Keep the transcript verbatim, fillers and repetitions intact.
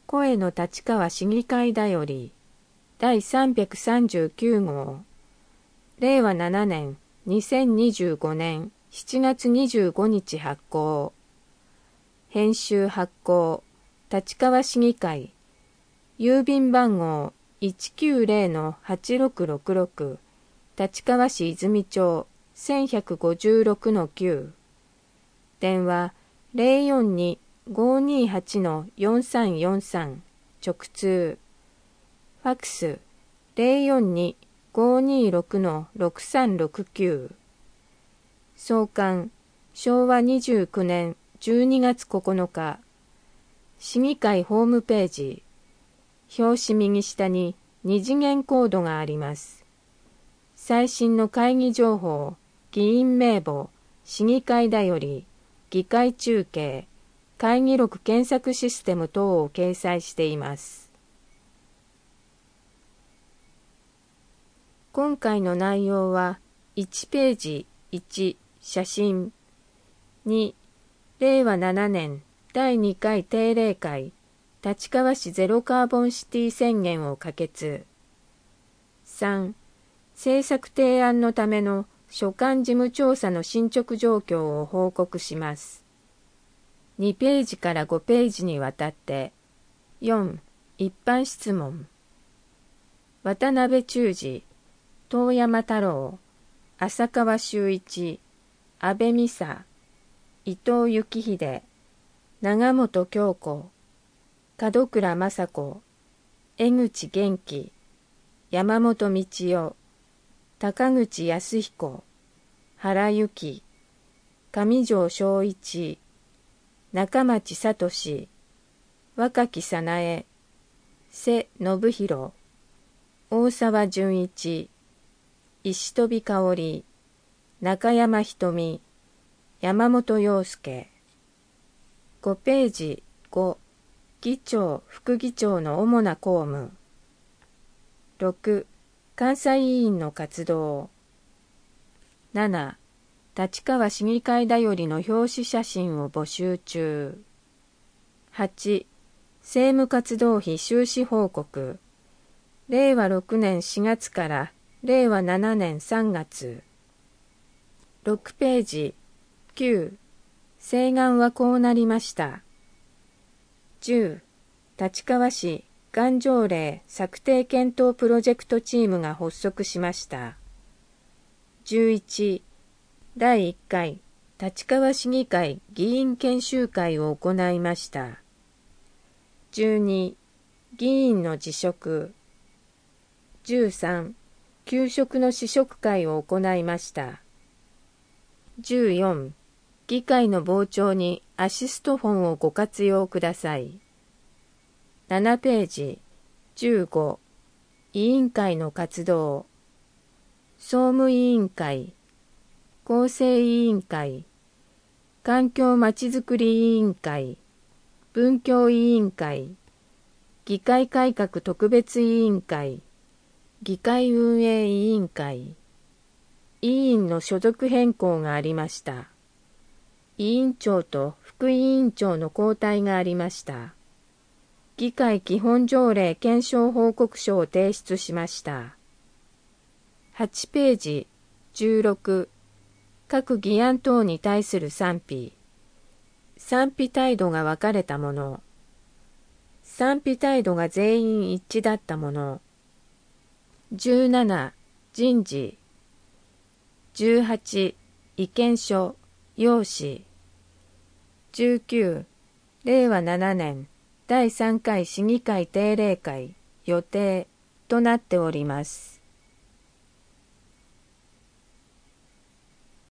声の立川市議会だよりだいさんびゃくさんじゅうきゅう号れいわななねんにせんにじゅうごねんしちがつにじゅうごにち発行。編集発行立川市議会郵便番号 いちきゅうぜろのはちろくろくろく 立川市泉町 せんひゃくごじゅうろくのきゅう 電話 ゼロよんに ごーにーはち よんさんよんさん 直通ファックス ゼロよんに ごーにーろく ろくさんろくきゅう 創刊しょうわにじゅうきゅうねんじゅうにがつここのか市議会ホームページ表紙右下に二次元コードがあります。最新の会議情報、議員名簿、市議会だより、議会中継、会議録検索システム等を掲載しています。今回の内容はいちページいち写真にれいわななねんだいにかい定例会立川市ゼロカーボンシティ宣言を可決さん政策提案のための所管事務調査の進捗状況を報告しますにページからごページにわたってよん一般質問渡辺忠二遠山太郎浅川修一安倍美沙伊藤幸秀長本京子門倉正子江口元気山本道夫高口康彦原由紀上条正一中町聡若木早苗瀬信弘大沢純一石飛香織中山瞳山本陽介ごページご議長副議長の主な公務ろく監査委員の活動なな立川市議会だよりの表紙写真を募集中はち政務活動費収支報告れいわろくねんしがつかられいわななねんさんがつろくページきゅう請願はこうなりましたじゅう立川市がん条例策定検討プロジェクトチームが発足しましたじゅういちだいいっかい立川市議会議員研修会を行いましたじゅうに議員の辞職じゅうさん給食の試食会を行いましたじゅうよん議会の傍聴にアシストフォンをご活用くださいななページじゅうご委員会の活動総務委員会構成委員会環境まちづくり委員会文教委員会議会改革特別委員会議会運営委員会委員の所属変更がありました委員長と副委員長の交代がありました議会基本条例検証報告書を提出しましたはちページじゅうろく各議案等に対する賛否賛否態度が分かれたもの賛否態度が全員一致だったものじゅうなな人事じゅうはち意見書要旨じゅうきゅうれいわななねんだいさんかい市議会定例会予定となっております。